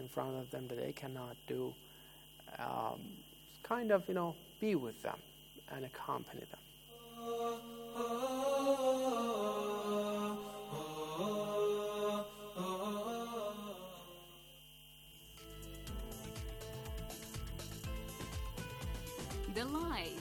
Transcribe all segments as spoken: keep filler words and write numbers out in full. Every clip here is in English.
front of them that they cannot do. Um, kind of, you know, be with them and accompany them. The light.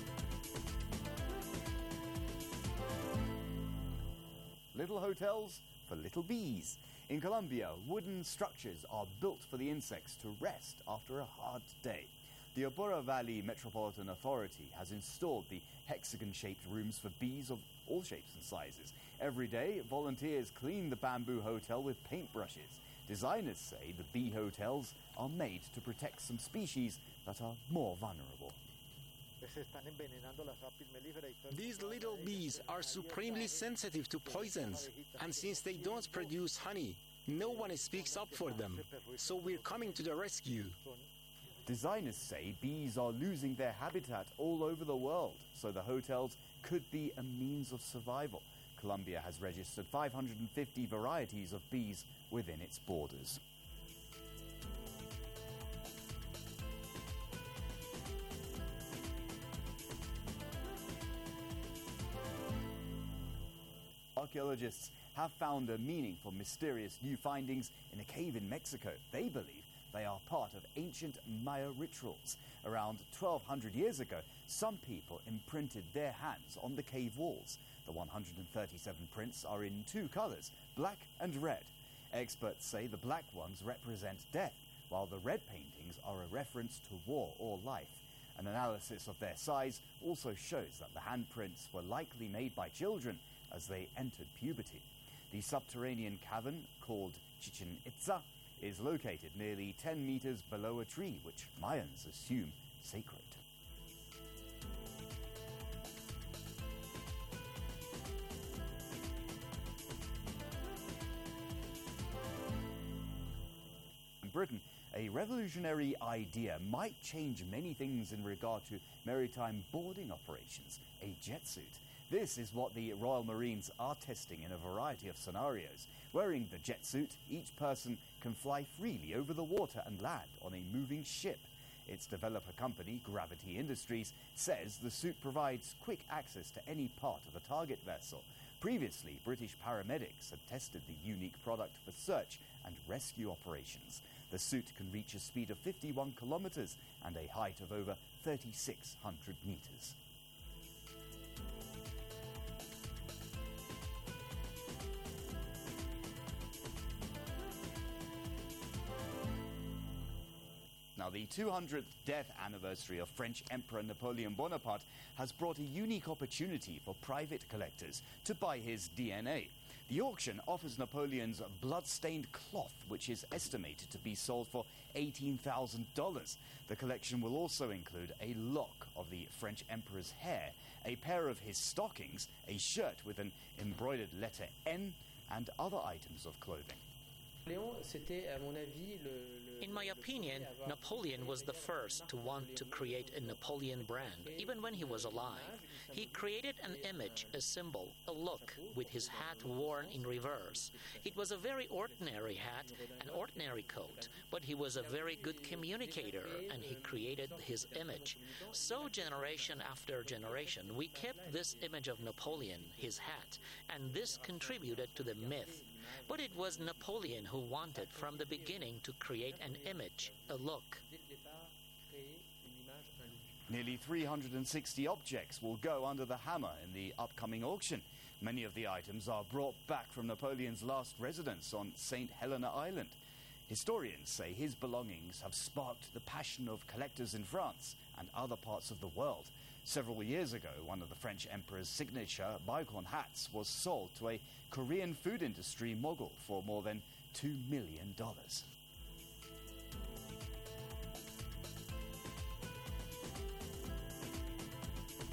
Little hotels for little bees. In Colombia, wooden structures are built for the insects to rest after a hard day. The Apura Valley Metropolitan Authority has installed the hexagon-shaped rooms for bees of all shapes and sizes. Every day, volunteers clean the bamboo hotel with paintbrushes. Designers say the bee hotels are made to protect some species that are more vulnerable. These little bees are supremely sensitive to poisons, and since they don't produce honey, no one speaks up for them. So we're coming to the rescue. Designers say bees are losing their habitat all over the world, so the hotels could be a means of survival. Colombia has registered five hundred fifty varieties of bees within its borders. Archaeologists have found a meaning for mysterious new findings in a cave in Mexico. They believe they are part of ancient Maya rituals. Around twelve hundred years ago, some people imprinted their hands on the cave walls. The one hundred thirty-seven prints are in two colors, black and red. Experts say the black ones represent death, while the red paintings are a reference to war or life. An analysis of their size also shows that the handprints were likely made by children as they entered puberty. The subterranean cavern, called Chichen Itza, is located nearly ten meters below a tree, which Mayans assume sacred. In Britain, a revolutionary idea might change many things in regard to maritime boarding operations: a jet suit. This is what the Royal Marines are testing in a variety of scenarios. Wearing the jet suit, each person can fly freely over the water and land on a moving ship. Its developer company, Gravity Industries, says the suit provides quick access to any part of a target vessel. Previously, British paramedics had tested the unique product for search and rescue operations. The suit can reach a speed of fifty-one kilometers and a height of over thirty-six hundred meters. Now, the two hundredth death anniversary of French Emperor Napoleon Bonaparte has brought a unique opportunity for private collectors to buy his D N A. The auction offers Napoleon's blood-stained cloth, which is estimated to be sold for eighteen thousand dollars. The collection will also include a lock of the French emperor's hair, a pair of his stockings, a shirt with an embroidered letter N, and other items of clothing. In my opinion, Napoleon was the first to want to create a Napoleon brand, even when he was alive. He created an image, a symbol, a look, with his hat worn in reverse. It was a very ordinary hat, an ordinary coat, but he was a very good communicator, and he created his image. So generation after generation, we kept this image of Napoleon, his hat, and this contributed to the myth. But it was Napoleon who wanted from the beginning to create an image, a look. Nearly three hundred sixty objects will go under the hammer in the upcoming auction. Many of the items are brought back from Napoleon's last residence on Saint Helena Island. Historians say his belongings have sparked the passion of collectors in France and other parts of the world. Several years ago, one of the French emperor's signature bygone hats was sold to a Korean food industry mogul for more than two million dollars.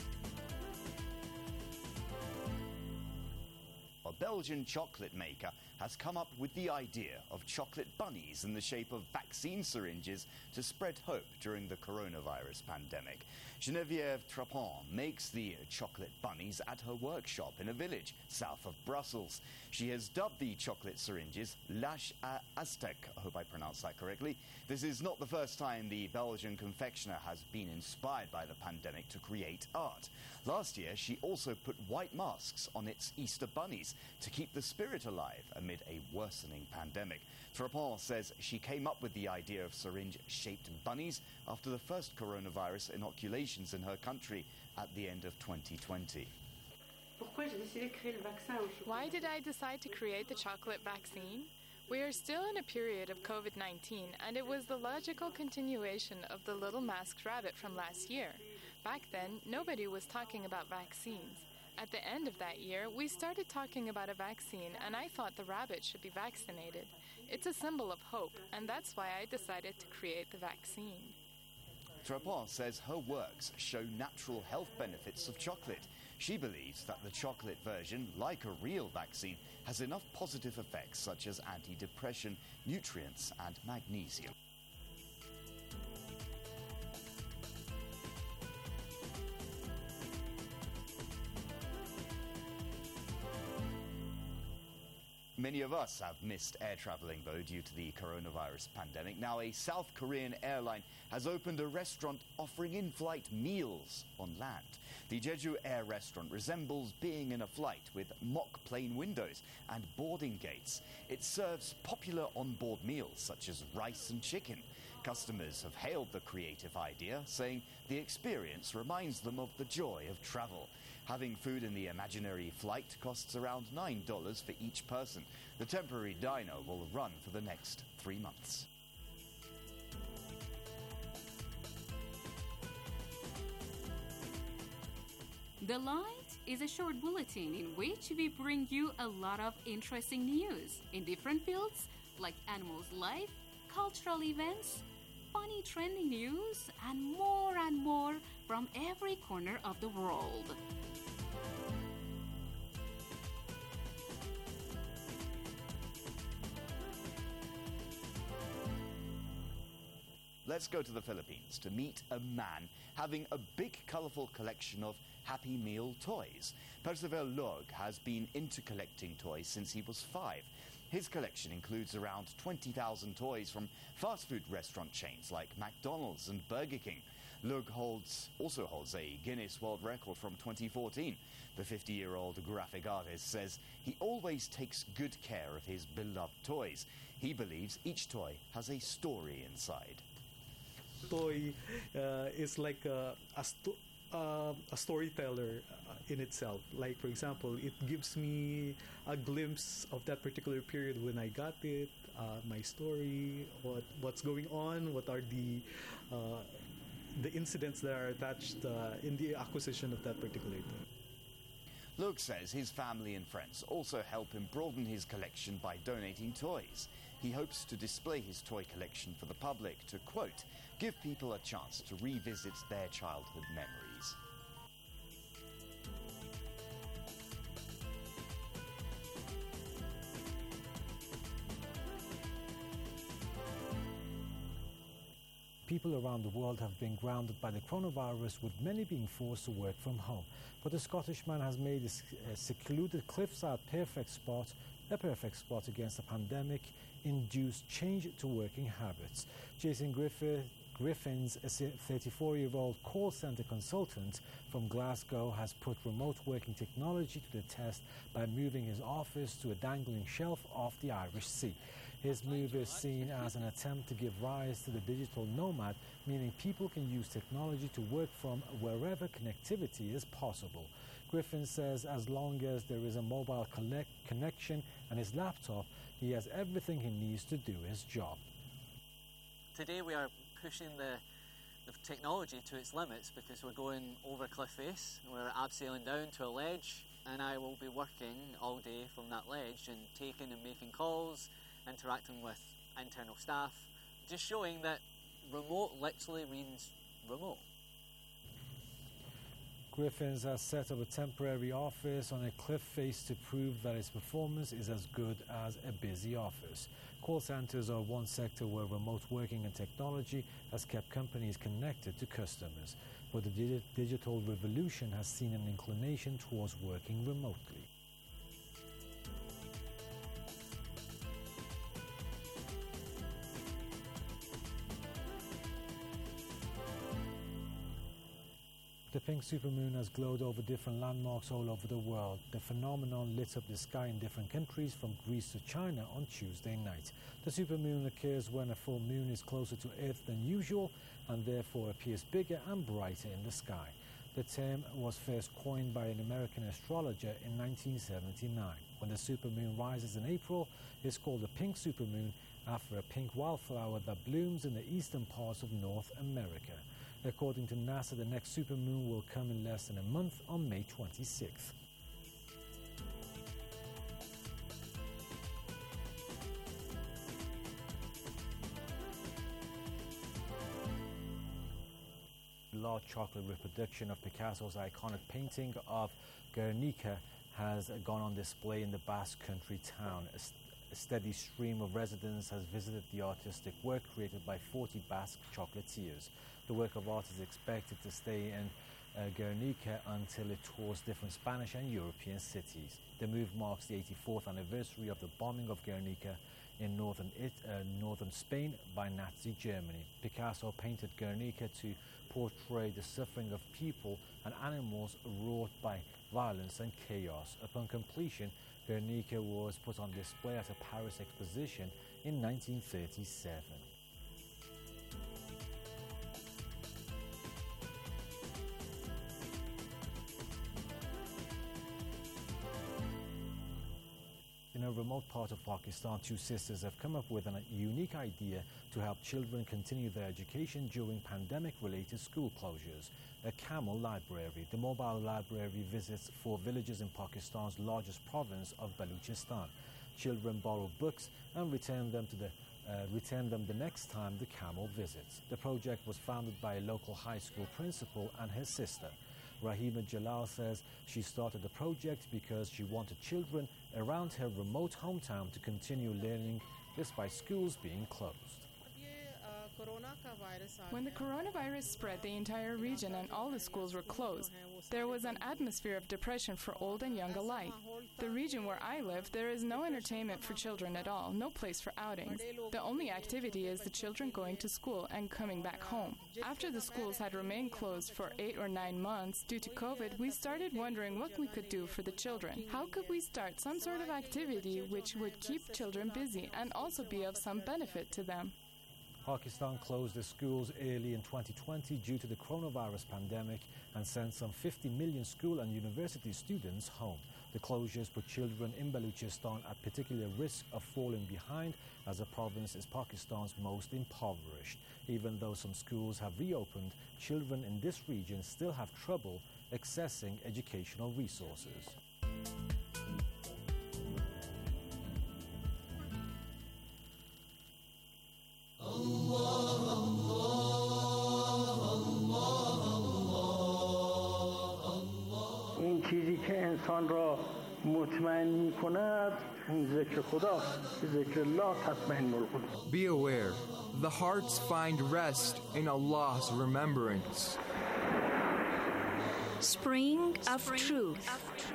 A Belgian chocolate maker has come up with the idea of chocolate bunnies in the shape of vaccine syringes to spread hope during the coronavirus pandemic. Geneviève Trapon makes the chocolate bunnies at her workshop in a village south of Brussels. She has dubbed the chocolate syringes L'Ache Aztec. I hope I pronounced that correctly. This is not the first time the Belgian confectioner has been inspired by the pandemic to create art. Last year, she also put white masks on its Easter bunnies to keep the spirit alive amid a worsening pandemic. Trapon says she came up with the idea of syringe-shaped bunnies after the first coronavirus inoculations in her country at the end of twenty twenty. Why did I decide to create the chocolate vaccine? We are still in a period of COVID nineteen, and it was the logical continuation of the little masked rabbit from last year. Back then, nobody was talking about vaccines. At the end of that year, we started talking about a vaccine, and I thought the rabbit should be vaccinated. It's a symbol of hope, and that's why I decided to create the vaccine. Trapon says her works show natural health benefits of chocolate. She believes that the chocolate version, like a real vaccine, has enough positive effects such as antidepressant, nutrients, and magnesium. Many of us have missed air traveling, though, due to the coronavirus pandemic. Now, a South Korean airline has opened a restaurant offering in-flight meals on land. The Jeju Air restaurant resembles being in a flight with mock plane windows and boarding gates. It serves popular onboard meals such as rice and chicken. Customers have hailed the creative idea, saying the experience reminds them of the joy of travel. Having food in the imaginary flight costs around nine dollars for each person. The temporary diner will run for the next three months. The Light is a short bulletin in which we bring you a lot of interesting news in different fields like animals' life, cultural events, funny trending news, and more and more from every corner of the world. Let's go to the Philippines to meet a man having a big, colourful collection of Happy Meal toys. Percival Log has been into collecting toys since he was five. His collection includes around twenty thousand toys from fast food restaurant chains like McDonald's and Burger King. Lug holds, also holds a Guinness World Record from twenty fourteen. The fifty-year-old graphic artist says he always takes good care of his beloved toys. He believes each toy has a story inside. Toy uh, is like a, a, sto- uh, a storyteller uh, in itself. Like, for example, it gives me a glimpse of that particular period when I got it, uh, my story, what what's going on, what are the uh, the incidents that are attached uh, in the acquisition of that particular thing. Luke says his family and friends also help him broaden his collection by donating toys. He hopes to display his toy collection for the public to, quote, give people a chance to revisit their childhood memories. People around the world have been grounded by the coronavirus, with many being forced to work from home. But the Scottish man has made a secluded cliffside perfect spot, a perfect spot against the pandemic-induced change to working habits. Jason Griffith, Griffins, a thirty-four-year-old call centre consultant from Glasgow, has put remote working technology to the test by moving his office to a dangling shelf off the Irish Sea. His move is seen as an attempt to give rise to the digital nomad, meaning people can use technology to work from wherever connectivity is possible. Griffin says as long as there is a mobile connect connection and his laptop, he has everything he needs to do his job. Today we are pushing the, the technology to its limits because we're going over a cliff face, we're abseiling down to a ledge, and I will be working all day from that ledge and taking and making calls, interacting with internal staff, just showing that remote literally means remote. Griffins has set up a temporary office on a cliff face to prove that its performance is as good as a busy office. Call centers are one sector where remote working and technology has kept companies connected to customers, but the digi- digital revolution has seen an inclination towards working remotely. The pink supermoon has glowed over different landmarks all over the world. The phenomenon lit up the sky in different countries from Greece to China on Tuesday night. The supermoon occurs when a full moon is closer to Earth than usual and therefore appears bigger and brighter in the sky. The term was first coined by an American astrologer in nineteen seventy-nine. When the supermoon rises in April, it's called a pink supermoon after a pink wildflower that blooms in the eastern parts of North America. According to NASA, the next supermoon will come in less than a month on May twenty-sixth. The large chocolate reproduction of Picasso's iconic painting of Guernica has gone on display in the Basque Country town. A, st- a steady stream of residents has visited the artistic work created by forty Basque chocolatiers. The work of art is expected to stay in uh, Guernica until it tours different Spanish and European cities. The move marks the eighty-fourth anniversary of the bombing of Guernica in northern, it, uh, northern Spain by Nazi Germany. Picasso painted Guernica to portray the suffering of people and animals wrought by violence and chaos. Upon completion, Guernica was put on display at a Paris exposition in nineteen thirty-seven. In a remote part of Pakistan, two sisters have come up with a unique idea to help children continue their education during pandemic-related school closures. A camel library. The mobile library visits four villages in Pakistan's largest province of Balochistan. Children borrow books and return them to the uh, return them the next time the camel visits. The project was founded by a local high school principal and her sister. Rahima Jalal says she started the project because she wanted children around her remote hometown to continue learning despite schools being closed. When the coronavirus spread the entire region and all the schools were closed, there was an atmosphere of depression for old and young alike. The region where I live, there is no entertainment for children at all, no place for outings. The only activity is the children going to school and coming back home. After the schools had remained closed for eight or nine months due to COVID, we started wondering what we could do for the children. How could we start some sort of activity which would keep children busy and also be of some benefit to them? Pakistan closed its schools early in twenty twenty due to the coronavirus pandemic and sent some fifty million school and university students home. The closures put children in Balochistan at particular risk of falling behind, as the province is Pakistan's most impoverished. Even though some schools have reopened, children in this region still have trouble accessing educational resources. این چیزی که انسان را مطمئن می‌کند اون ذکر خداست. ذکر الله تطمئن القلوب. Be aware, the hearts find rest in Allah's remembrance. Spring of Truth.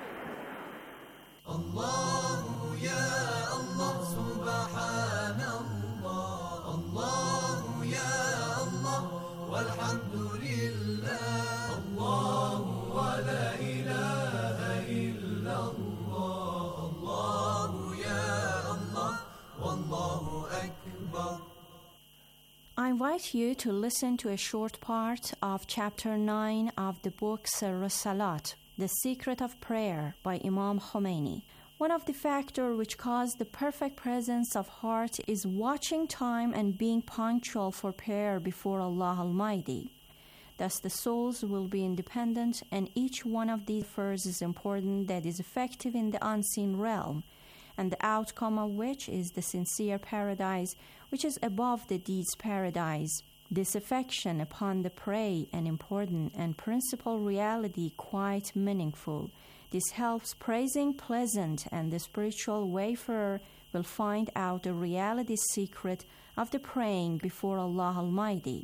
Allah ya Allah subhanallah. Allah ya Allah walhamdulillah. Allah wa la ilaha illallah. Allah ya Allah wallahu akbar. I invite you to listen to a short part of chapter nine of the book Sirr Salat, The Secret of Prayer by Imam Khomeini. One of the factors which cause the perfect presence of heart is watching time and being punctual for prayer before Allah Almighty. Thus the souls will be independent, and each one of these affairs is important that is effective in the unseen realm, and the outcome of which is the sincere paradise, which is above the deeds paradise. This affection upon the prey an important and principal reality quite meaningful. This helps praising pleasant, and the spiritual wayfarer will find out the reality secret of the praying before Allah Almighty.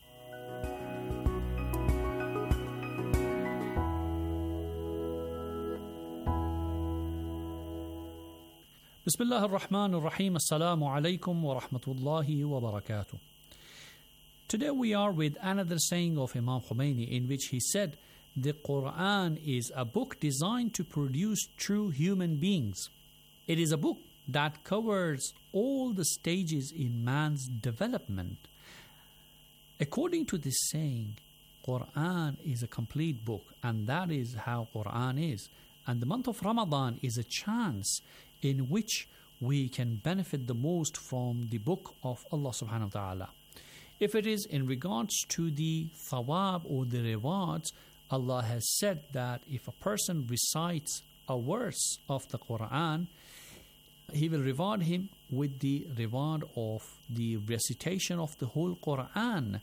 Bismillah ar-Rahman ar-Rahim. Assalamu alaikum wa rahmatullahi wa barakatuh. Today we are with another saying of Imam Khomeini, in which he said, the Quran is a book designed to produce true human beings. It is a book that covers all the stages in man's development. According to this saying, Quran is a complete book, and that is how Quran is. And the month of Ramadan is a chance in which we can benefit the most from the book of Allah subhanahu wa ta'ala. If it is in regards to the thawab or the rewards, Allah has said that if a person recites a verse of the Quran, He will reward him with the reward of the recitation of the whole Quran.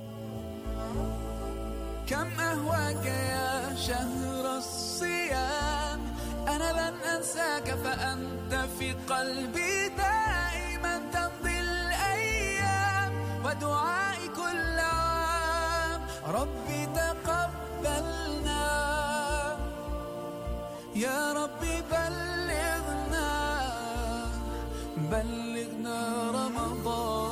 كم أهواك يا شهر الصيام أنا لن أنساك فأنت في قلبي دائما تمضي الأيام ودعائي كل عام ربي تقبلنا يا ربي بلغنا بلغنا رمضان.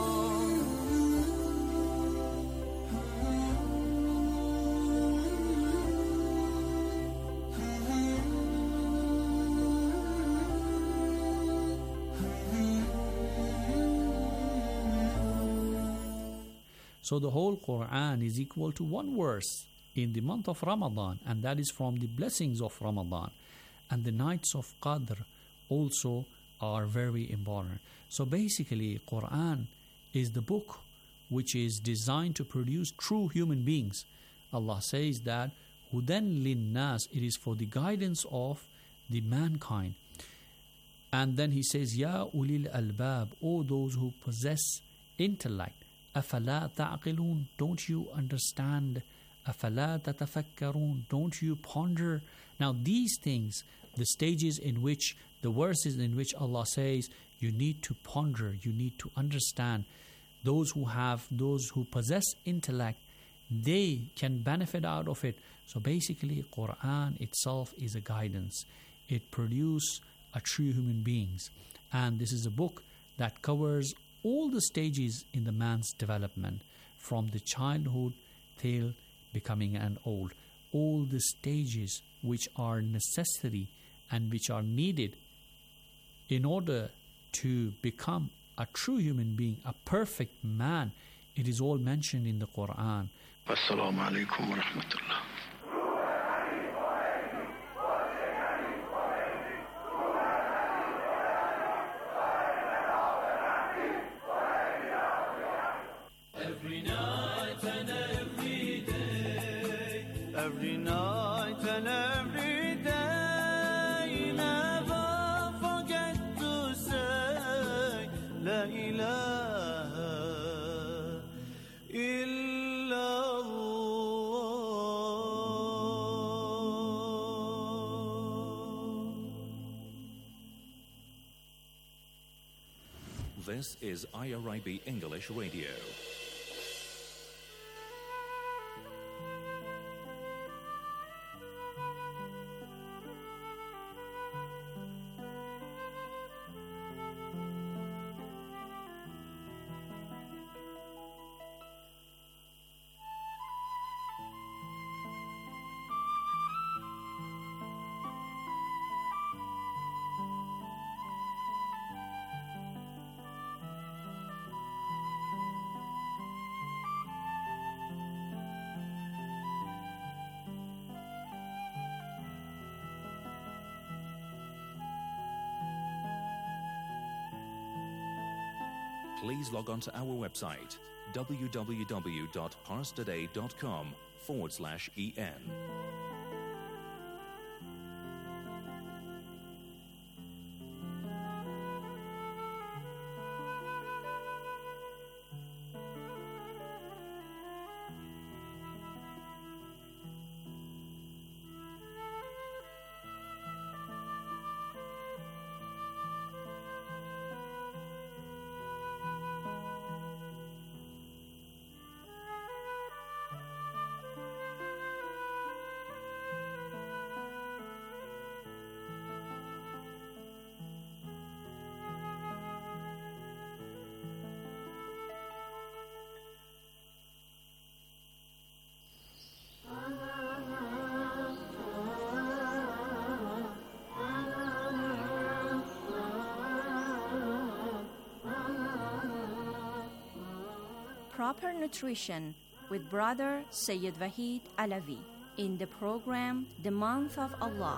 So the whole Quran is equal to one verse in the month of Ramadan, and that is from the blessings of Ramadan. And the nights of Qadr also are very important. So basically, Quran is the book which is designed to produce true human beings. Allah says that Hudan linnas, it is for the guidance of the mankind. And then He says, Ya ulil albab, O those who possess intellect. أَفَلَا تَعْقِلُونَ, don't you understand? أَفَلَا تَتَفَكَّرُونَ, don't you ponder? Now these things, the stages in which, the verses in which Allah says, you need to ponder, you need to understand. Those who have, those who possess intellect, they can benefit out of it. So basically, Quran itself is a guidance. It produces a true human beings. And this is a book that covers all the stages in the man's development, from the childhood till becoming an old. All the stages which are necessary and which are needed in order to become a true human being, a perfect man. It is all mentioned in the Quran. Assalamu alaikum wa rahmatullah. Every night and every day, every night and every day, never forget to say La ilaha illallah. This is I R I B English Radio. Please log on to our website, www.parstoday.com forward slash EN. Proper Nutrition with Brother Sayyid Wahid Alawi in the program The Month of Allah.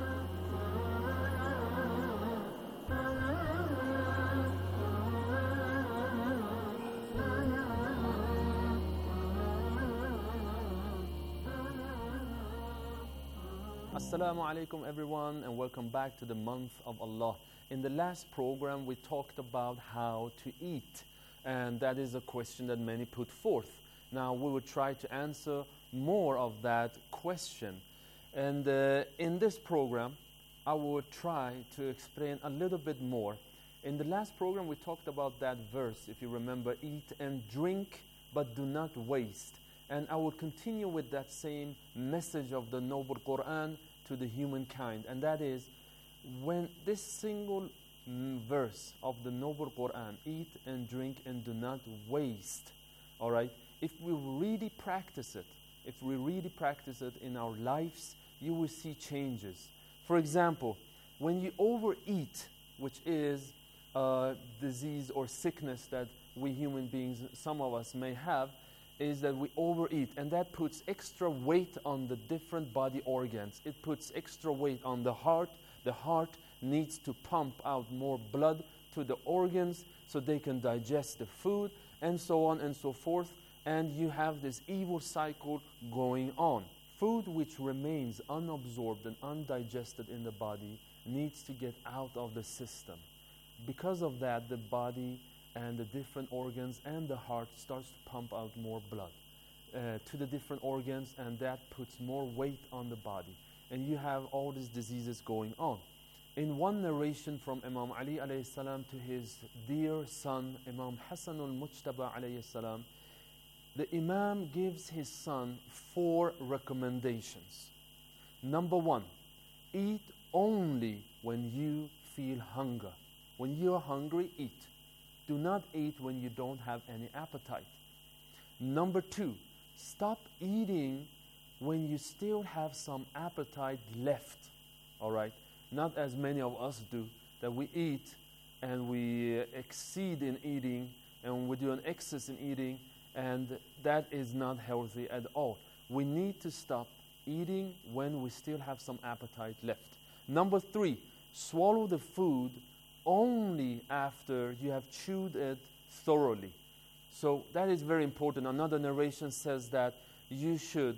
Assalamu alaikum everyone, and welcome back to the Month of Allah. In the last program we talked about how to eat, and that is a question that many put forth. Now we will try to answer more of that question, and uh, in this program I will try to explain a little bit more. In the last program we talked about that verse, if you remember, eat and drink but do not waste. And I will continue with that same message of the noble Quran to the humankind. And that is, when this single mm, verse of the noble Quran, eat and drink and do not waste, all right, if we really practice it, if we really practice it in our lives, you will see changes. For example, when you overeat, which is a disease or sickness that we human beings, some of us may have, is that we overeat, and that puts extra weight on the different body organs. It puts extra weight on the heart. The heart needs to pump out more blood to the organs so they can digest the food, and so on and so forth. And you have this evil cycle going on. Food which remains unabsorbed and undigested in the body needs to get out of the system. Because of that, the body and the different organs and the heart starts to pump out more blood uh, to the different organs, and that puts more weight on the body. And you have all these diseases going on. In one narration from Imam Ali alayhi salam to his dear son, Imam Hassan al-Mujtaba alayhi salam, the Imam gives his son four recommendations. Number one, eat only when you feel hunger. When you are hungry, eat. Do not eat when you don't have any appetite. Number two, stop eating when you still have some appetite left. All right? Not as many of us do, that we eat and we exceed in eating and we do an excess in eating, and that is not healthy at all. We need to stop eating when we still have some appetite left. Number three, swallow the food only after you have chewed it thoroughly. So that is very important. Another narration says that you should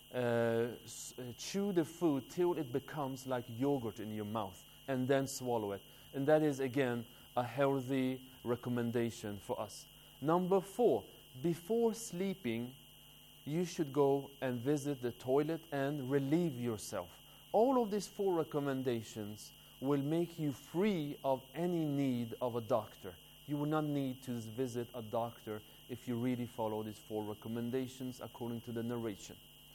uh, chew the food till it becomes like yogurt in your mouth and then swallow it. And that is, again, a healthy recommendation for us. Number four, before sleeping, you should go and visit the toilet and relieve yourself. All of these four recommendations will make you free of any need of a doctor. You will not need to visit a doctor if you really follow these four recommendations according to the narration.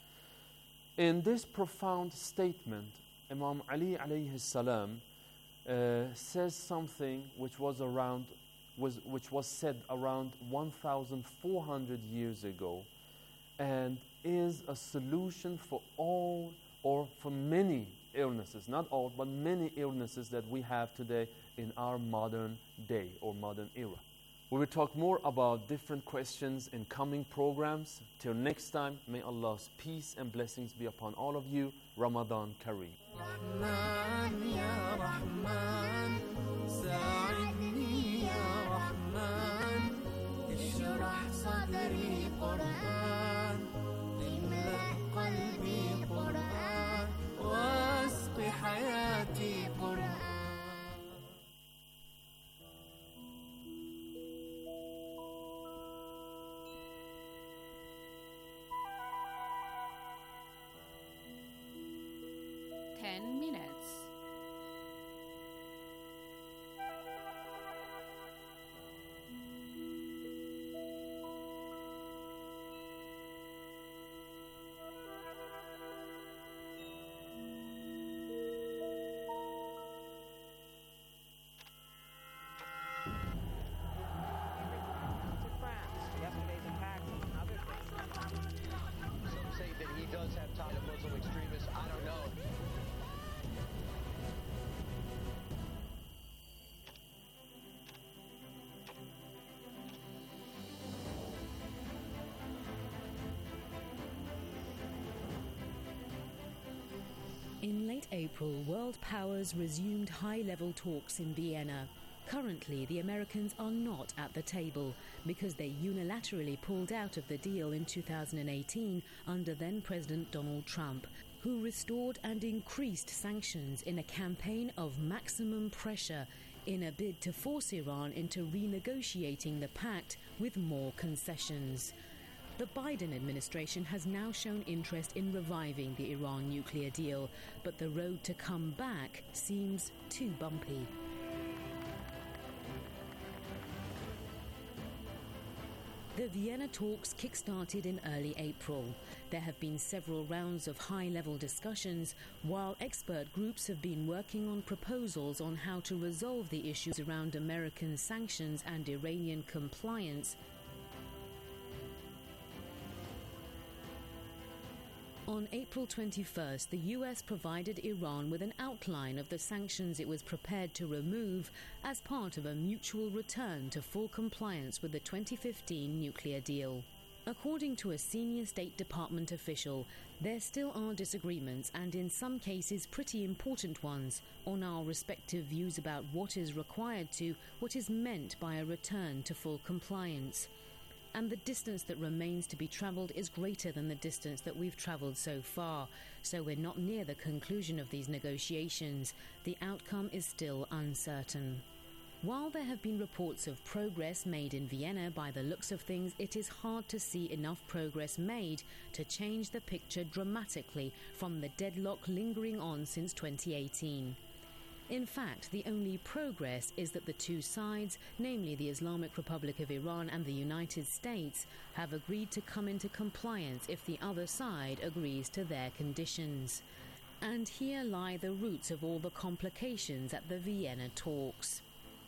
In this profound statement, Imam Ali alayhi salam uh, says something which was around, was which was said around one thousand four hundred years ago, and is a solution for all or for many illnesses, not all, but many illnesses that we have today in our modern day or modern era. We will talk more about different questions in coming programs. Till next time, may Allah's peace and blessings be upon all of you. Ramadan Kareem. حياتي قرآن. Ten minutes. Some say that he does have ties to Muslim extremists. I don't know. In late April, world powers resumed high-level talks in Vienna. Currently, the Americans are not at the table because they unilaterally pulled out of the deal in two thousand eighteen under then-President Donald Trump, who restored and increased sanctions in a campaign of maximum pressure in a bid to force Iran into renegotiating the pact with more concessions. The Biden administration has now shown interest in reviving the Iran nuclear deal, but the road to come back seems too bumpy. The Vienna talks kick-started in early April. There have been several rounds of high-level discussions, while expert groups have been working on proposals on how to resolve the issues around American sanctions and Iranian compliance. On April twenty-first, the U S provided Iran with an outline of the sanctions it was prepared to remove as part of a mutual return to full compliance with the twenty fifteen nuclear deal. According to a senior State Department official, there still are disagreements, and in some cases pretty important ones, on our respective views about what is required to, what is meant by a return to full compliance. And the distance that remains to be travelled is greater than the distance that we've travelled so far, so we're not near the conclusion of these negotiations. The outcome is still uncertain. While there have been reports of progress made in Vienna, by the looks of things, it is hard to see enough progress made to change the picture dramatically from the deadlock lingering on since twenty eighteen. In fact, the only progress is that the two sides, namely the Islamic Republic of Iran and the United States, have agreed to come into compliance if the other side agrees to their conditions. And here lie the roots of all the complications at the Vienna talks.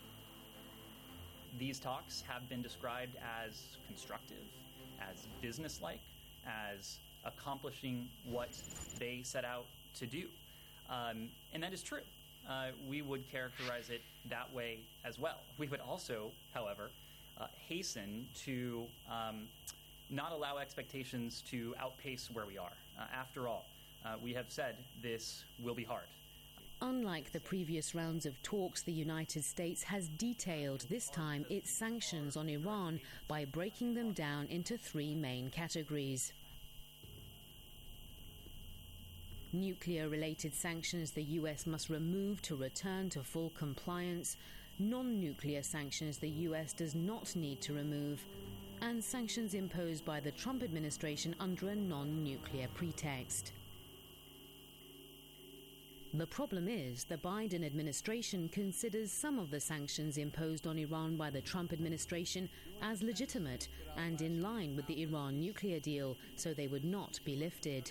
These talks have been described as constructive, as businesslike, as accomplishing what they set out to do. Um, and that is true. Uh, we would characterize it that way as well. We would also, however, uh, hasten to um, not allow expectations to outpace where we are. Uh, after all, uh, we have said this will be hard. Unlike the previous rounds of talks, the United States has detailed this time its sanctions on Iran by breaking them down into three main categories. Nuclear-related sanctions the U S must remove to return to full compliance, non-nuclear sanctions the U S does not need to remove, and sanctions imposed by the Trump administration under a non-nuclear pretext. The problem is the Biden administration considers some of the sanctions imposed on Iran by the Trump administration as legitimate and in line with the Iran nuclear deal, so they would not be lifted.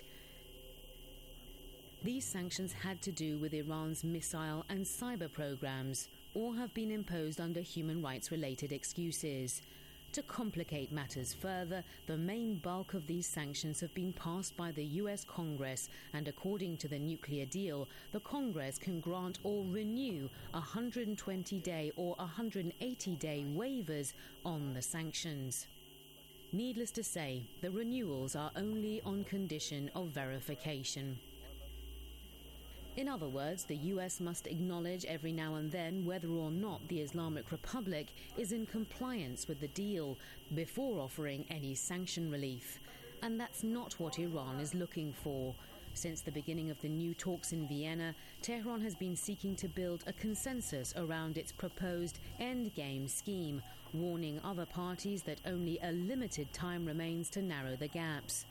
These sanctions had to do with Iran's missile and cyber programs, or have been imposed under human rights-related excuses. To complicate matters further, the main bulk of these sanctions have been passed by the U S Congress, and according to the nuclear deal, the Congress can grant or renew one hundred twenty day or one hundred eighty day waivers on the sanctions. Needless to say, the renewals are only on condition of verification. In other words, the U S must acknowledge every now and then whether or not the Islamic Republic is in compliance with the deal before offering any sanction relief. And that's not what Iran is looking for. Since the beginning of the new talks in Vienna, Tehran has been seeking to build a consensus around its proposed endgame scheme, warning other parties that only a limited time remains to narrow the gaps.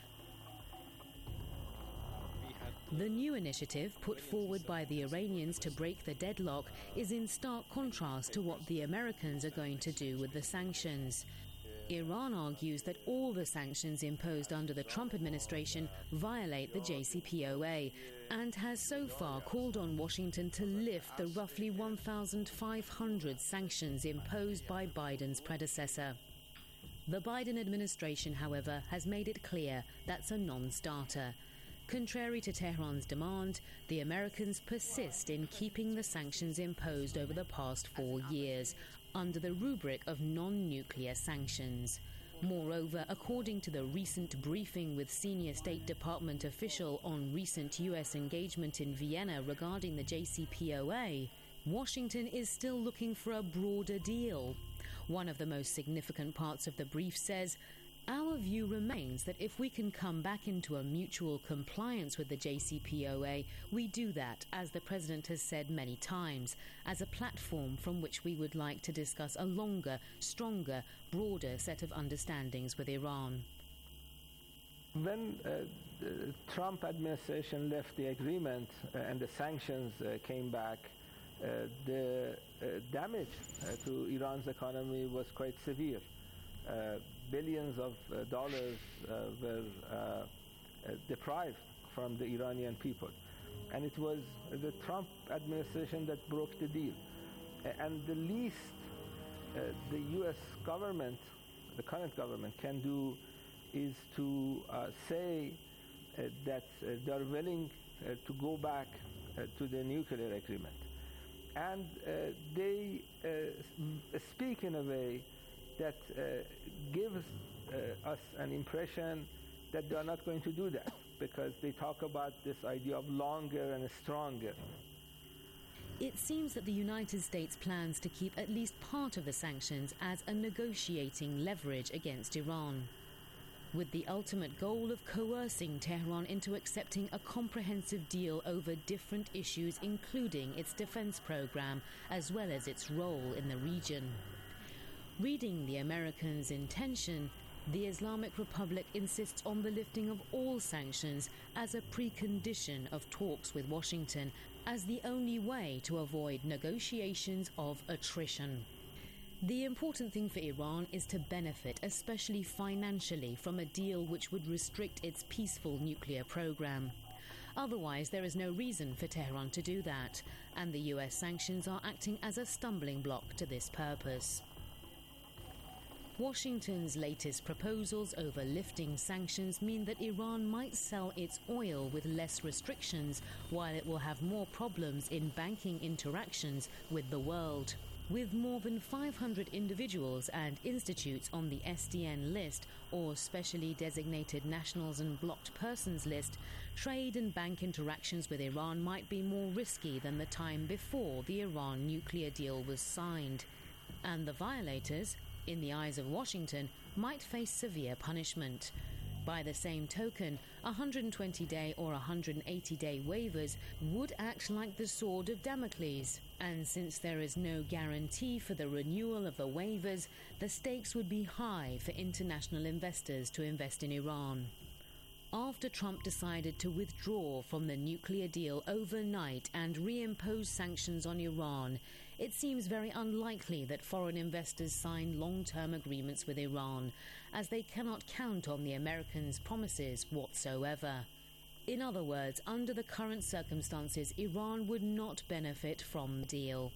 The new initiative, put forward by the Iranians to break the deadlock, is in stark contrast to what the Americans are going to do with the sanctions. Iran argues that all the sanctions imposed under the Trump administration violate the J C P O A, and has so far called on Washington to lift the roughly one thousand five hundred sanctions imposed by Biden's predecessor. The Biden administration, however, has made it clear that's a non-starter. Contrary to Tehran's demand, the Americans persist in keeping the sanctions imposed over the past four years under the rubric of non-nuclear sanctions. Moreover, according to the recent briefing with senior State Department official on recent U S engagement in Vienna regarding the J C P O A, Washington is still looking for a broader deal. One of the most significant parts of the brief says, "Our view remains that if we can come back into a mutual compliance with the J C P O A, we do that, as the President has said many times, as a platform from which we would like to discuss a longer, stronger, broader set of understandings with Iran." When uh, the Trump administration left the agreement uh, and the sanctions uh, came back, uh, the uh, damage uh, to Iran's economy was quite severe. Uh, billions of uh, dollars uh, were uh, uh, deprived from the Iranian people. And it was the Trump administration that broke the deal. A- and the least uh, the U S government, the current government, can do is to uh, say uh, that uh, they are willing uh, to go back uh, to the nuclear agreement. And uh, they uh, speak in a way that uh, gives uh, us an impression that they are not going to do that, because they talk about this idea of longer and stronger. It seems that the United States plans to keep at least part of the sanctions as a negotiating leverage against Iran, with the ultimate goal of coercing Tehran into accepting a comprehensive deal over different issues, including its defense program, as well as its role in the region. Reading the Americans' intention, the Islamic Republic insists on the lifting of all sanctions as a precondition of talks with Washington, as the only way to avoid negotiations of attrition. The important thing for Iran is to benefit, especially financially, from a deal which would restrict its peaceful nuclear program. Otherwise, there is no reason for Tehran to do that, and the U S sanctions are acting as a stumbling block to this purpose. Washington's latest proposals over lifting sanctions mean that Iran might sell its oil with less restrictions, while it will have more problems in banking interactions with the world. With more than five hundred individuals and institutes on the S D N list, or specially designated nationals and blocked persons list, trade and bank interactions with Iran might be more risky than the time before the Iran nuclear deal was signed. And the violators, in the eyes of Washington, might face severe punishment. By the same token, one hundred twenty day or one hundred eighty day waivers would act like the sword of Damocles, and since there is no guarantee for the renewal of the waivers, the stakes would be high for international investors to invest in Iran. After Trump decided to withdraw from the nuclear deal overnight and reimpose sanctions on Iran, it seems very unlikely that foreign investors sign long-term agreements with Iran, as they cannot count on the Americans' promises whatsoever. In other words, under the current circumstances, Iran would not benefit from the deal.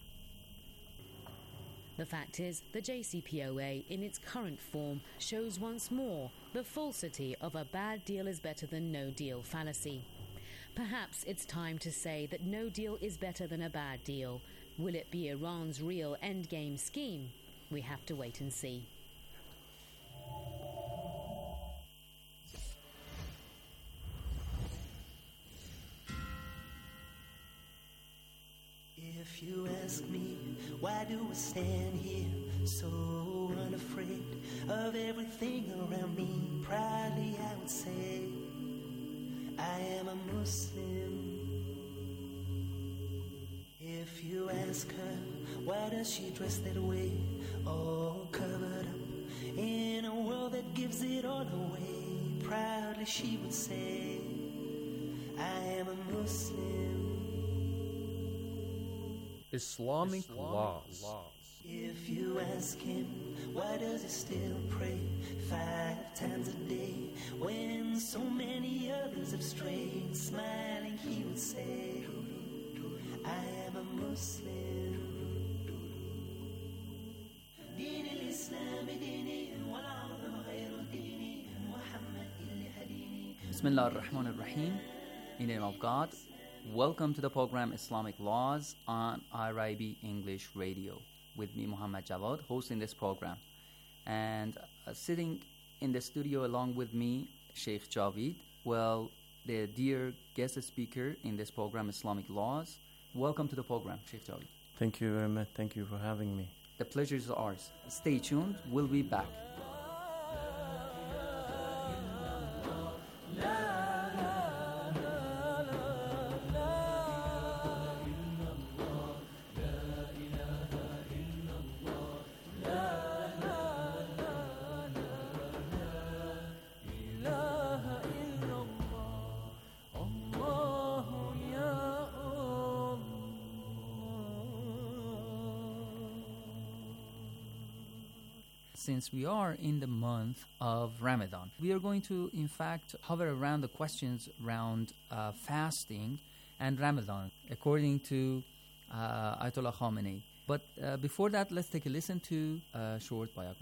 The fact is, the J C P O A, in its current form, shows once more the falsity of a bad deal is better than no deal fallacy. Perhaps it's time to say that no deal is better than a bad deal. Will it be Iran's real endgame scheme? We have to wait and see. If you ask me, why do I stand here so unafraid of everything around me? Proudly I would say, I am a Muslim. If you ask her, why does she dress that way, all covered up in a world that gives it all away? Proudly she would say, I am a Muslim. Islamic, Islamic laws. laws. If you ask him, why does he still pray five times a day when so many others have strayed? Smiling he would say, I am a Muslim. Bismillah ar-Rahman ar-Rahim. In the name of God. Welcome to the program Islamic Laws on I R I B English Radio with me, Muhammad Jawad, hosting this program. And uh, sitting in the studio along with me, Sheikh Javid, well, the dear guest speaker in this program, Islamic Laws. Welcome to the program, Sheikh Javid. Thank you very much. Thank you for having me. The pleasure is ours. Stay tuned. We'll be back. Since we are in the month of Ramadan, we are going to, in fact, hover around the questions around uh, fasting and Ramadan, according to uh, Ayatollah Khamenei. But uh, before that, let's take a listen to a short biography.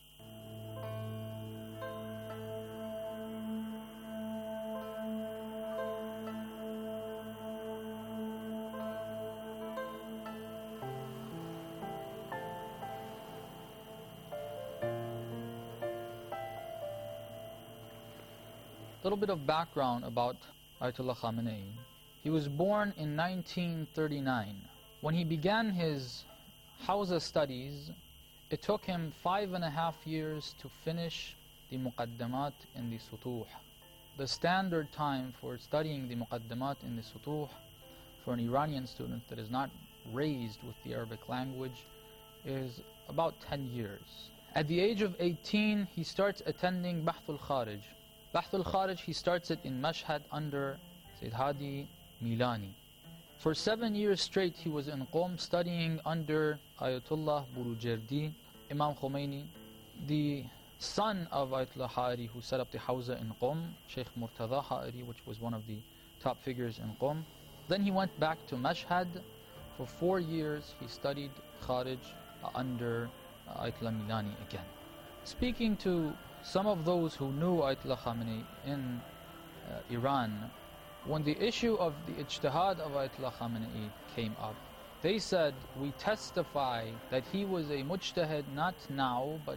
A little bit of background about Ayatollah Khamenei. He was born in nineteen thirty-nine. When he began his Hawza studies, it took him five and a half years to finish the Muqaddamat in the Sutuh. The standard time for studying the Muqaddamat in the Sutuh for an Iranian student that is not raised with the Arabic language is about ten years. At the age of eighteen, he starts attending Bahth al-Kharij. Bahth al-Kharij, he starts it in Mashhad under Sayyid Hadi Milani. For seven years straight, he was in Qom studying under Ayatollah Burujerdi, Imam Khomeini, the son of Ayatollah Ha'ari, who set up the Hawza in Qom, Sheikh Murtaza Ha'ari, which was one of the top figures in Qom. Then he went back to Mashhad. For four years, he studied Kharij under Ayatollah Milani again. Speaking to some of those who knew Ayatollah Khamenei in uh, Iran, when the issue of the ijtihad of Ayatollah Khamenei came up, they said, we testify that he was a mujtahid not now, but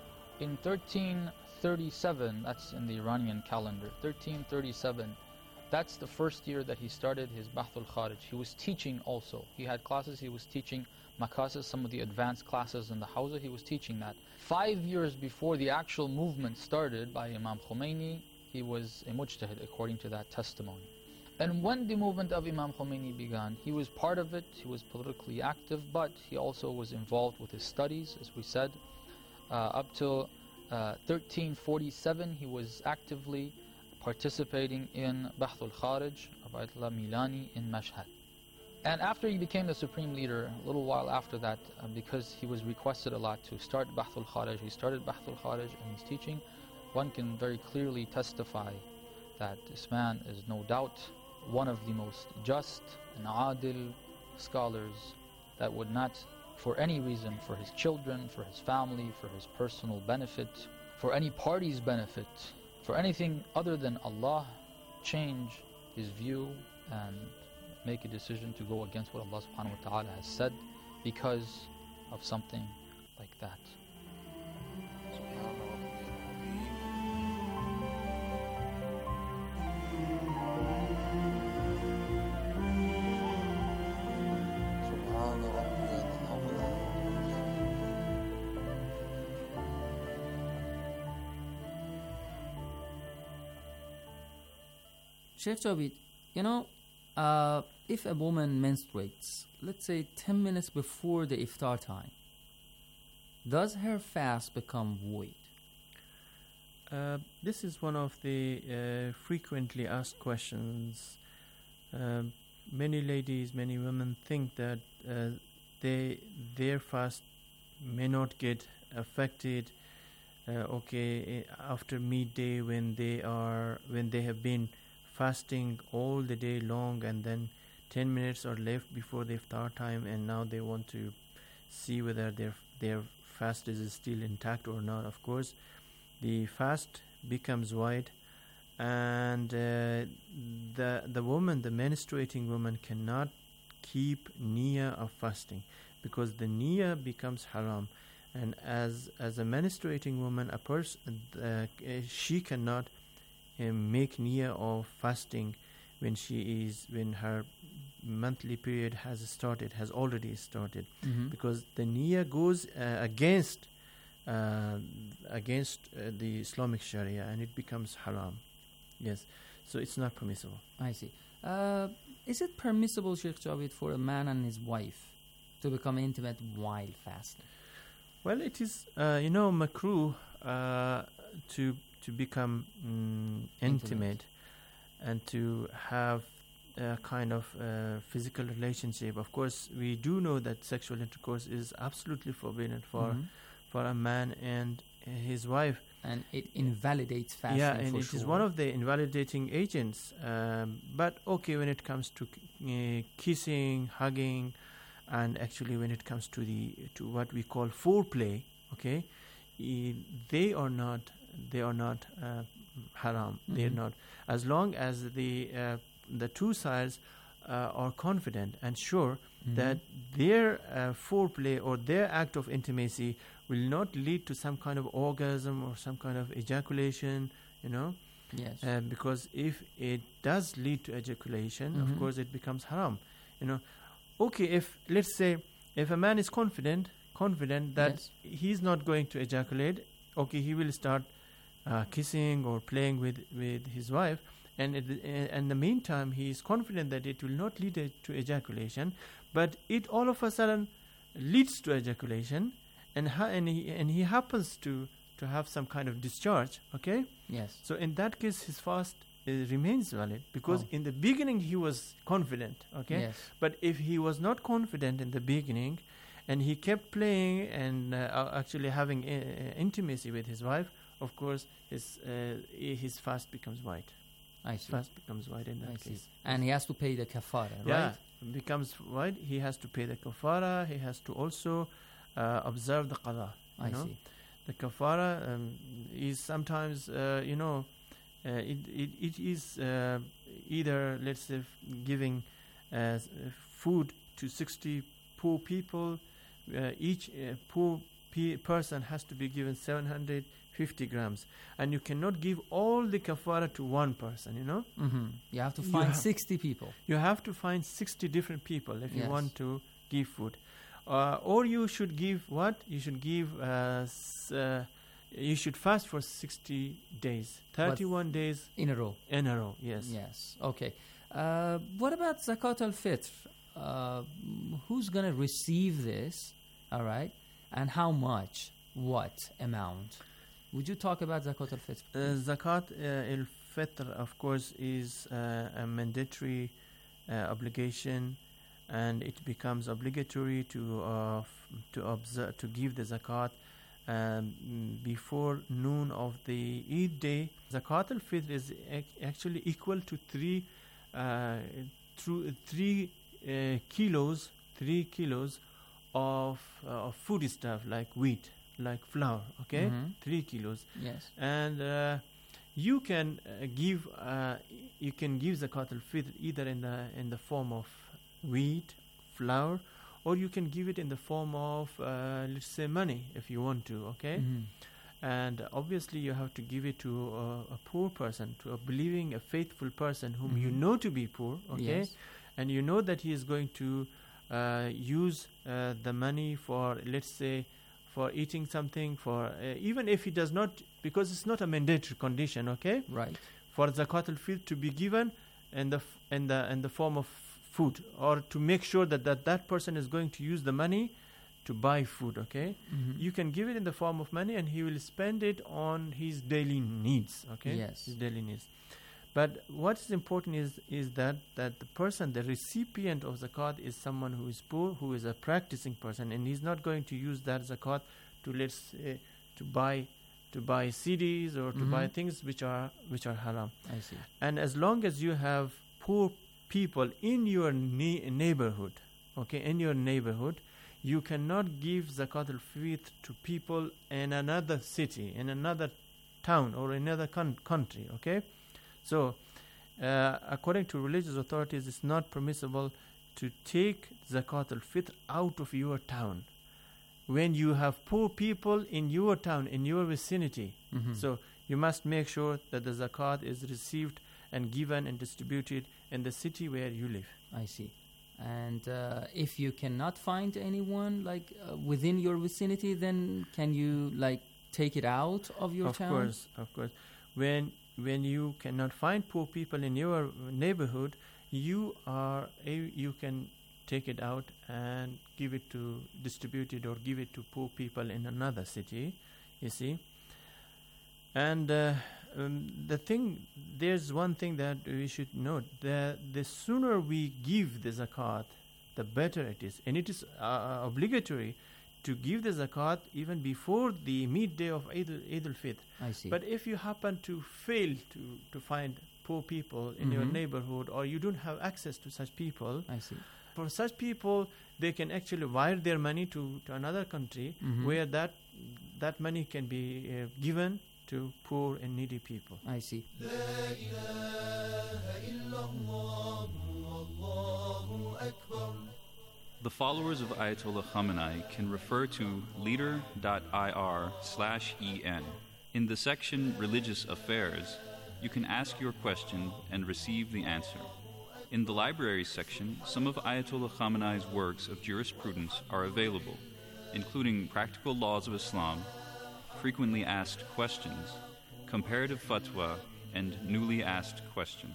in thirteen thirty-seven, that's in the Iranian calendar, thirteen thirty-seven, that's the first year that he started his Bahth al-Kharij. He was teaching also. He had classes, he was teaching Makasis, some of the advanced classes in the Hawza, he was teaching that. Five years before the actual movement started by Imam Khomeini, he was a mujtahid according to that testimony. And when the movement of Imam Khomeini began, he was part of it, he was politically active, but he also was involved with his studies, as we said. Uh, up till uh, thirteen forty-seven, he was actively participating in Bahth al-Kharij of Ayatollah Milani in Mashhad. And after he became the supreme leader, a little while after that, uh, because he was requested a lot to start Bahth al-Kharij, he started Bahth al-Kharij and he's teaching. One can very clearly testify that this man is no doubt one of the most just and adil scholars that would not, for any reason, for his children, for his family, for his personal benefit, for any party's benefit, for anything other than Allah, change his view and make a decision to go against what Allah subhanahu wa ta'ala has said because of something like that. Sheikh Javid, you know, uh, if a woman menstruates, let's say ten minutes before the iftar time, does her fast become void? Uh, this is one of the uh, frequently asked questions. Uh, many ladies, many women think that uh, they their fast may not get affected. Uh, okay, after midday when they are when they have been fasting all the day long, and then ten minutes are left before the iftar time, and now they want to see whether their their fast is still intact or not. Of course, the fast becomes void, and uh, the the woman, the menstruating woman, cannot keep niyyah of fasting because the niyyah becomes haram, and as as a menstruating woman, a person uh, she cannot uh, make niyyah of fasting when she is when her monthly period has started, has already started, Mhm. because the niyyah goes uh, against uh, against uh, the Islamic Sharia, and it becomes haram. Yes, so it's not permissible. I see. Uh, is it permissible, Sheikh Javed, for a man and his wife to become intimate while fasting? Well, it is, uh, you know, makruh uh, to to become mm, intimate, Intimate. and to have a kind of uh, physical relationship. Of course, we do know that sexual intercourse is absolutely forbidden for Mhm. for a man and his wife. And it invalidates fasting. Yeah, and for it sure. is one of the invalidating agents. Um, but okay, when it comes to uh, kissing, hugging, and actually when it comes to the to what we call foreplay, okay, eh, they are not they are not uh, haram. They are Mhm. not, as long as the uh, the two sides uh, are confident and sure Mhm. that their uh, foreplay or their act of intimacy will not lead to some kind of orgasm or some kind of ejaculation, you know. Yes. Uh, because if it does lead to ejaculation, Mhm. of course it becomes haram, you know. Okay, if let's say if a man is confident, confident that Yes. he's not going to ejaculate, okay, he will start uh, kissing or playing with, with his wife, and at the, uh, in the meantime he is confident that it will not lead uh, to ejaculation, but it all of a sudden leads to ejaculation, and ha- and he and he happens to to have some kind of discharge. Okay. Yes. So in that case, his fast uh, remains valid, because Oh. in the beginning he was confident. Okay. Yes. But if he was not confident in the beginning, and he kept playing and uh, actually having uh, intimacy with his wife, of course his uh, his fast becomes void. I see. Fast becomes void in that I see. case. And he has to pay the kafara, Yeah, right? becomes void. He has to pay the kafara. He has to also uh, observe the qada. You I know? see. The kafara um, is sometimes, uh, you know, uh, it, it it is uh, either, let's say, f- giving uh, s- uh, food to sixty poor people. Uh, each uh, poor pe- person has to be given seven hundred fifty grams, and you cannot give all the kafara to one person. You know. Mm-hmm. You have to You find have- sixty people. You have to find sixty different people if you Yes. want to give food. Uh, or you should give what? You should give, uh, s- uh, you should fast for sixty days. thirty-one days. In a row. In a row, yes. Yes. Okay. Uh, what about Zakat al-Fitr? Uh, mm, who's going to receive this? All right. And how much? What amount? Would you talk about Zakat al-Fitr? Uh, zakat uh, al-Fitr, of course, is uh, a mandatory uh, obligation, and it becomes obligatory to uh, f- to observe to give the zakat um, mm, before noon of the Eid day. Zakat al-Fitr is ac- actually equal to three uh, through three uh, kilos, three kilos of uh, of food stuff like wheat, like flour. Okay, Mhm. three kilos. Yes. And uh, you can uh, give uh, you can give zakat al-fitr either in the in the form of wheat, flour, or you can give it in the form of uh, let's say money if you want to. Okay. Mhm. And obviously you have to give it to a, a poor person, to a believing, a faithful person whom you Mhm. know to be poor. Okay. Yes. And you know that he is going to uh, use uh, the money for, let's say, for eating something, for uh, even if he does not, because it's not a mandatory condition, okay? Right. For zakat al-fitr to be given in the f- in the in the form of food, or to make sure that that, that person is going to use the money to buy food, okay? Mhm. You can give it in the form of money, and he will spend it on his daily needs, okay? Yes. His daily needs. But what is important is is that, that the person, the recipient of zakat, is someone who is poor, who is a practicing person, and he's not going to use that zakat to let's say, to buy to buy C Ds or to Mhm. buy things which are which are haram. I see. And as long as you have poor people in your ne- neighborhood, okay, in your neighborhood, you cannot give zakat al-fitr to people in another city, in another town, or another con- country, okay? So, uh, according to religious authorities, it's not permissible to take zakat al-fitr out of your town. when you have poor people in your town, in your vicinity. Mhm. So you must make sure that the zakat is received and given and distributed in the city where you live. I see. And uh, if you cannot find anyone like uh, within your vicinity, then can you like take it out of your of town? Of course, of course. When when you cannot find poor people in your neighborhood, you are a, you can take it out and give it to distribute it or give it to poor people in another city. You see. And uh, um, the thing, there's one thing that we should note: that the sooner we give the zakat, the better it is, and it is uh, obligatory to give the zakat even before the midday of Eid Eid al-Fitr. I see. But if you happen to fail to to find poor people in Mhm. your neighborhood, or you don't have access to such people, I see. for such people, they can actually wire their money to, to another country Mhm. where that that money can be uh, given to poor and needy people. I see. The followers of Ayatollah Khamenei can refer to leader.ir slash en. In the section Religious Affairs, you can ask your question and receive the answer. In the Libraries section, some of Ayatollah Khamenei's works of jurisprudence are available, including Practical Laws of Islam, Frequently Asked Questions, Comparative Fatwa, and Newly Asked Questions.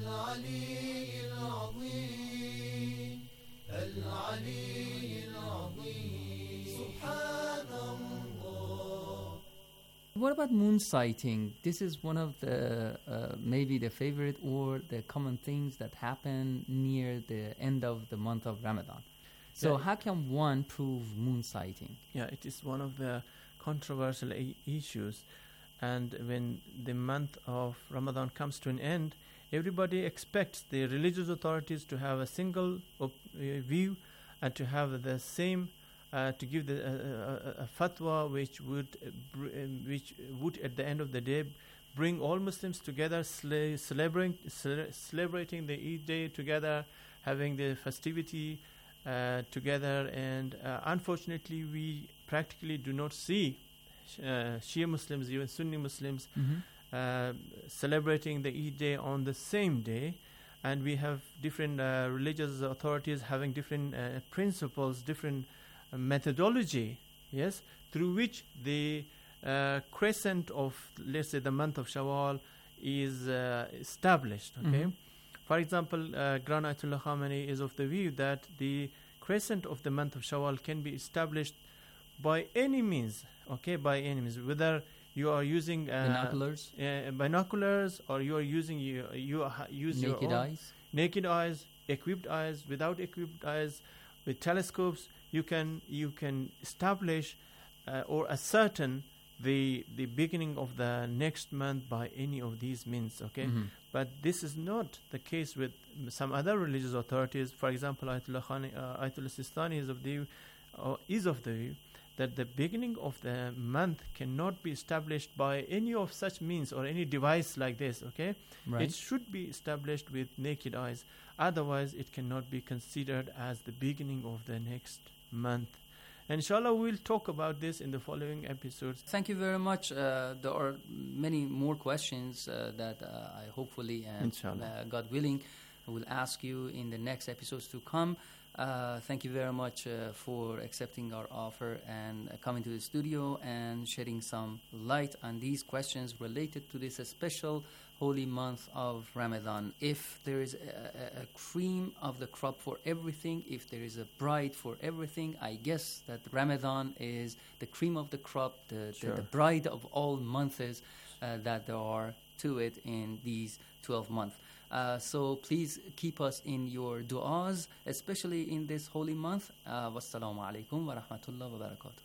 What about moon sighting? This is one of the uh, maybe the favorite or the common things that happen near the end of the month of Ramadan. So Yeah. how can one prove moon sighting? Yeah, it is one of the controversial I- issues. And when the month of Ramadan comes to an end, everybody expects the religious authorities to have a single op- uh, view and to have the same, uh, to give the, uh, uh, a fatwa which would, uh, br- um, which would at the end of the day bring all Muslims together, sla- celebrating, cele- celebrating the Eid day together, having the festivity uh, together. And uh, unfortunately, we practically do not see uh, Shia Muslims, even Sunni Muslims, Mhm. uh, celebrating the Eid day on the same day. And we have different uh, religious authorities having different uh, principles, different uh, methodology, yes, through which the uh, crescent of, let's say, the month of Shawwal is uh, established, okay? Mhm. For example, uh, Grand Ayatollah Khamenei is of the view that the crescent of the month of Shawwal can be established by any means, okay, by any means, whether you are using uh, Binoculars? uh, binoculars, or you are using you you ha- use Naked your own eyes? naked eyes, equipped eyes, without equipped eyes, with telescopes. You can you can establish uh, or ascertain the the beginning of the next month by any of these means, okay? Mhm. But this is not the case with some other religious authorities. For example, Ayatollah Khani, uh, Ayatollah Sistani is of the view, uh, is of the view that the beginning of the month cannot be established by any of such means or any device like this, okay? Right. It should be established with naked eyes. Otherwise, it cannot be considered as the beginning of the next month. And inshallah, we'll talk about this in the following episodes. Thank you very much. Uh, there are many more questions uh, that uh, I hopefully and Inshallah. uh, God willing will ask you in the next episodes to come. Uh, thank you very much uh, for accepting our offer and uh, coming to the studio and shedding some light on these questions related to this special holy month of Ramadan. If there is a, a, a cream of the crop for everything, if there is a bride for everything, I guess that Ramadan is the cream of the crop, the, Sure. the, the bride of all months uh, that there are to it in these twelve months. Uh, so please keep us in your du'as, especially in this holy month. Uh, wassalamu alaikum wa rahmatullahi wa barakatuh.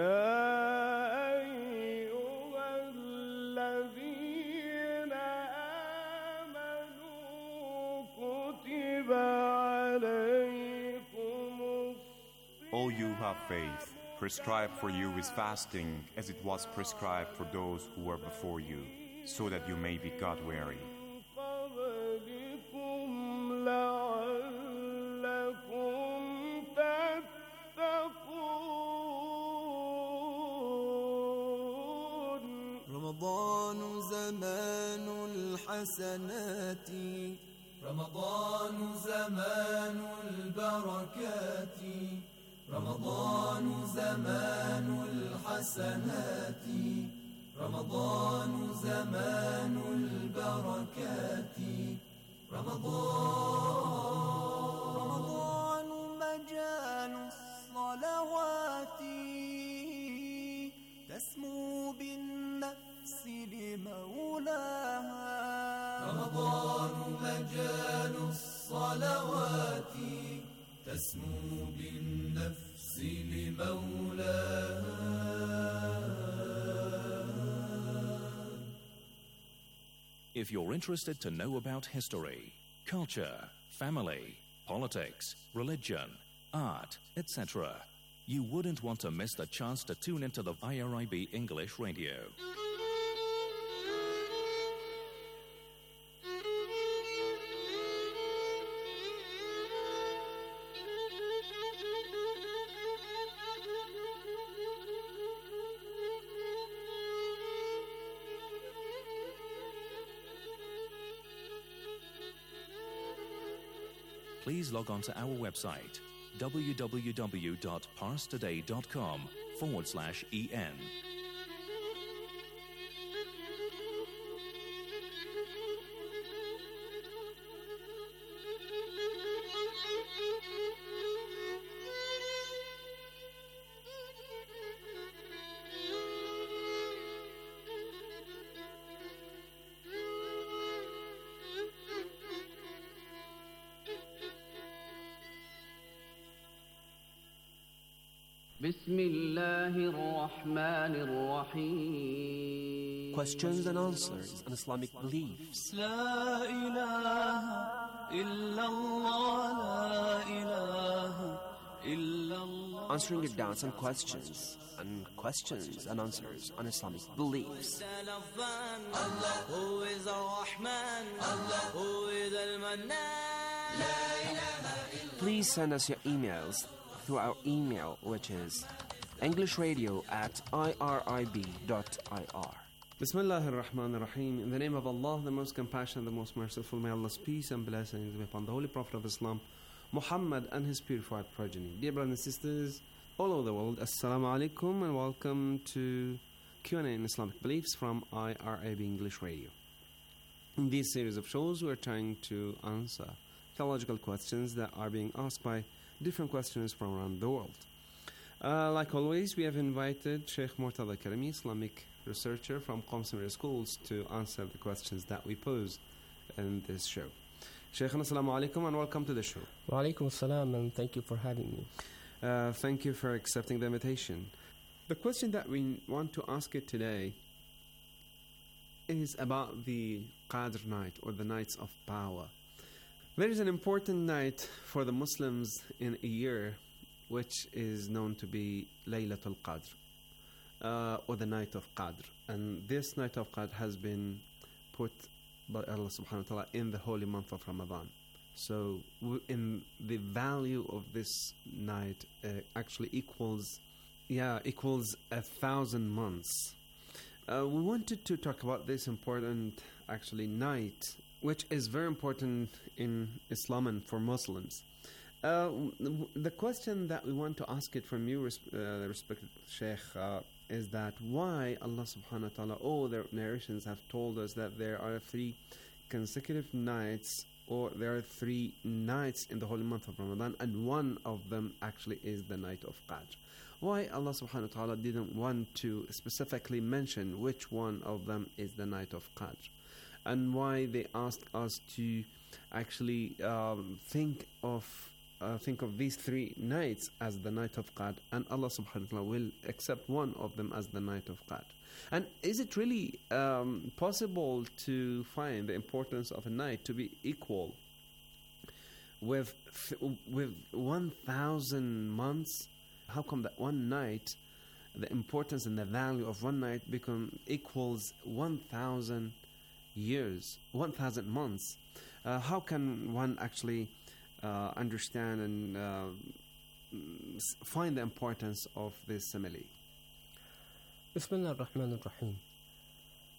يا أيها الذين آمنوا كتب عليكم All you who have faith, prescribed for you is fasting as it was prescribed for those who were before you, so that you may be God-weary. قبلكم لعلكم تتقون رمضان زمان الحسنات رمضان زمان البركات رمضان زمان الحسنات رمضان زمان البركات رمضان رمضان مجال الصلوات تسمو بالنفس لمولاها رمضان مجال الصلوات تسمو بالنفس لمولاها. If you're interested to know about history, culture, family, politics, religion, art, et cetera, you wouldn't want to miss the chance to tune into the I R I B English Radio. Please log on to our website, w w w dot pars today dot com forward slash en. Questions and answers on Islamic beliefs. لا إله إلا الله لا إله إلا الله. Answering your doubts and questions, and questions and answers on Islamic beliefs. Allah, who is Ar-Rahman, Allah, who is Al-Mannan. Please send us your emails through our email, which is englishradio at irib dot I R. Bismillah ar-Rahman ar-Rahim. In the name of Allah, the most compassionate, the most merciful, may Allah's peace and blessings be upon the Holy Prophet of Islam, Muhammad, and his purified progeny. Dear brothers and sisters all over the world, Assalamu alaikum and welcome to Q and A in Islamic Beliefs from I R I B English Radio. In this series of shows, we are trying to answer theological questions that are being asked by different questioners from around the world. Uh, like always, we have invited Sheikh Murtada Karimi, Islamic researcher from Qom Seminary Schools, to answer the questions that we pose in this show. Sheikh, assalamu alaikum and welcome to the show. Wa alaikum assalam and thank you for having me. Uh, thank you for accepting the invitation. The question that we want to ask you today is about the Qadr night, or the nights of power. There is an important night for the Muslims in a year, which is known to be Laylatul Qadr, uh, or the night of Qadr. And this night of Qadr has been put by Allah subhanahu wa ta'ala in the holy month of Ramadan. So w- in the value of this night uh, actually equals, yeah, equals a thousand months. Uh, we wanted to talk about this important, actually, night, which is very important in Islam and for Muslims. Uh, the question that we want to ask it from you, uh, respected Sheikh, uh, is that why Allah subhanahu wa ta'ala, all the narrations have told us that there are three consecutive nights, or there are three nights in the holy month of Ramadan, and one of them actually is the night of Qadr. Why Allah subhanahu wa ta'ala didn't want to specifically mention which one of them is the night of Qadr? And why they asked us to actually um, think of Uh, think of these three nights as the night of Qadr, and Allah subhanahu wa ta'ala will accept one of them as the night of Qadr. And is it really um, possible to find the importance of a night to be equal with th- with one thousand months? How come that one night, the importance and the value of one night become equals one thousand years, one thousand months? Uh, how can one actually Uh, understand and uh, find the importance of this simile? Bismillah ar-Rahman ar-Rahim.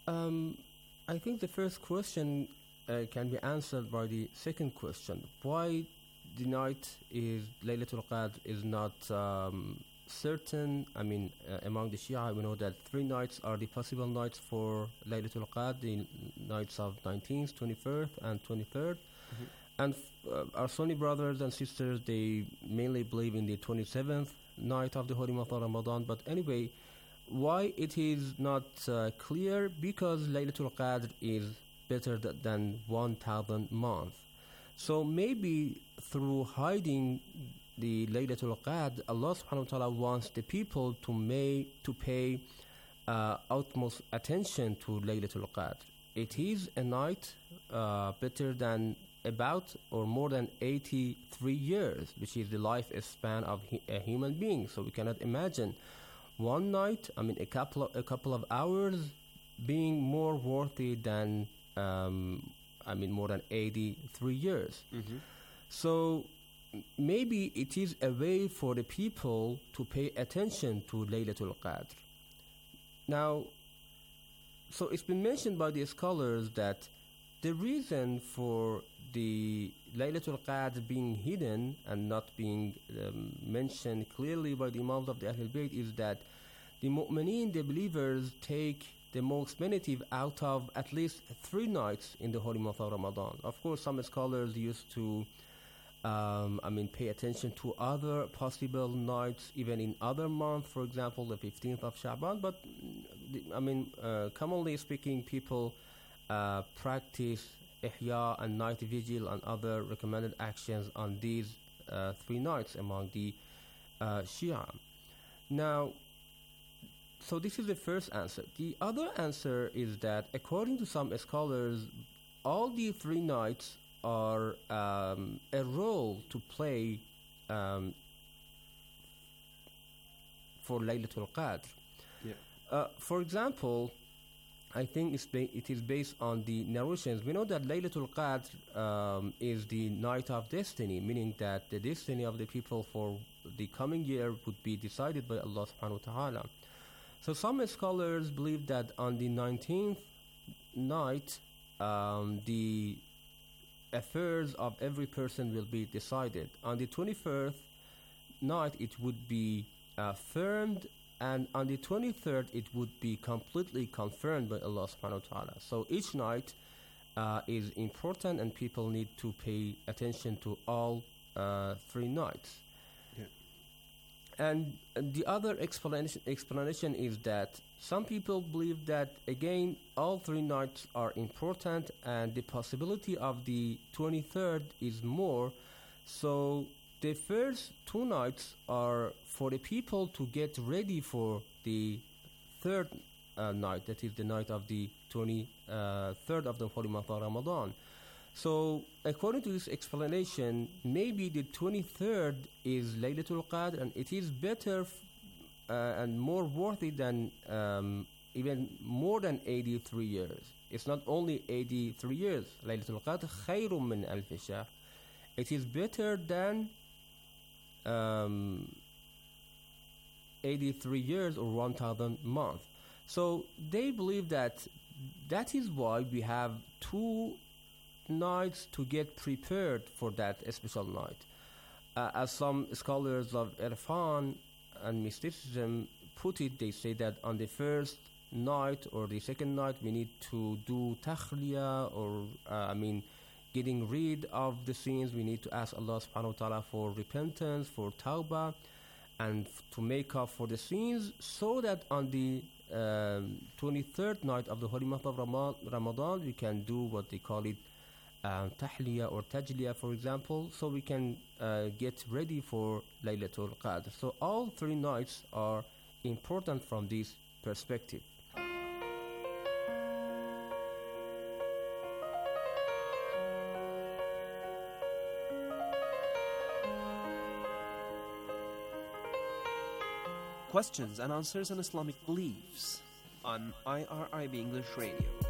Um, I think the first question uh, can be answered by the second question. Why the night is Laylatul Qadr is not um, certain? I mean, uh, among the Shia, we know that three nights are the possible nights for Laylatul Qadr, the nights of nineteenth, twenty-first, and twenty-third. Mm-hmm. And uh, our Sunni brothers and sisters, they mainly believe in the twenty-seventh night of the holy month of Ramadan. But anyway, why it is not uh, clear? Because Laylatul Qadr is better th- than one thousand months. So maybe through hiding the Laylatul Qadr, Allah subhanahu wa ta'ala wants the people to, may, to pay uh, utmost attention to Laylatul Qadr. It is a night uh, better than about or more than eighty-three years, which is the lifespan of he- a human being. So we cannot imagine one night, I mean a couple of, a couple of hours, being more worthy than um, I mean more than eighty-three years. Mm-hmm. So m- maybe it is a way for the people to pay attention to Laylatul Qadr. Now, so it's been mentioned by the scholars that the reason for the Laylatul Qadr being hidden and not being um, mentioned clearly by the Imams of the Ahlul Bayt is that the mu'mineen, the believers, take the most benefit out of at least three nights in the holy month of Ramadan. Of course, some scholars used to um, I mean, pay attention to other possible nights, even in other months, for example, the fifteenth of Sha'ban. But, I mean, uh, commonly speaking, people uh, practice ihya and night vigil and other recommended actions on these uh, three nights among the uh, Shia. Now, so this is the first answer. The other answer is that according to some scholars, all the three nights are um, a role to play um, for Laylatul Qadr. Yeah. Uh, for example, I think it's ba- it is based on the narrations. We know that Laylatul Qadr um, is the night of destiny, meaning that the destiny of the people for the coming year would be decided by Allah subhanahu wa ta'ala. So some scholars believe that on the nineteenth night, um, the affairs of every person will be decided. On the twenty-first night, it would be affirmed, and on the twenty-third, it would be completely confirmed by Allah subhanahu wa ta'ala. So each night uh, is important, and people need to pay attention to all uh, three nights. Yeah. And the other explanation, explanation is that some people believe that, again, all three nights are important, and the possibility of the twenty-third is more. So the first two nights are for the people to get ready for the third uh, night, that is the night of the twenty-third of the holy month of Ramadan. So according to this explanation, maybe the twenty-third is Laylatul Qadr, and it is better f- uh, and more worthy than um, even more than eighty-three years. It's not only eighty-three years. Laylatul Qadr khayrun min alf shahr. It is better than um, eighty-three years or one thousand months. So they believe that that is why we have two nights to get prepared for that special night. Uh, as some scholars of Irfan and mysticism put it, they say that on the first night or the second night we need to do takhliya, or uh, I mean getting rid of the sins. We need to ask Allah subhanahu wa ta'ala for repentance, for tawbah, and f- to make up for the sins, so that on the um, twenty-third night of the holy month of Rama- Ramadan we can do what they call it um, tahliya or tajliya, for example, so we can uh, get ready for Laylatul Qadr. So all three nights are important from this perspective. Questions and answers on Islamic beliefs on I R I B English Radio.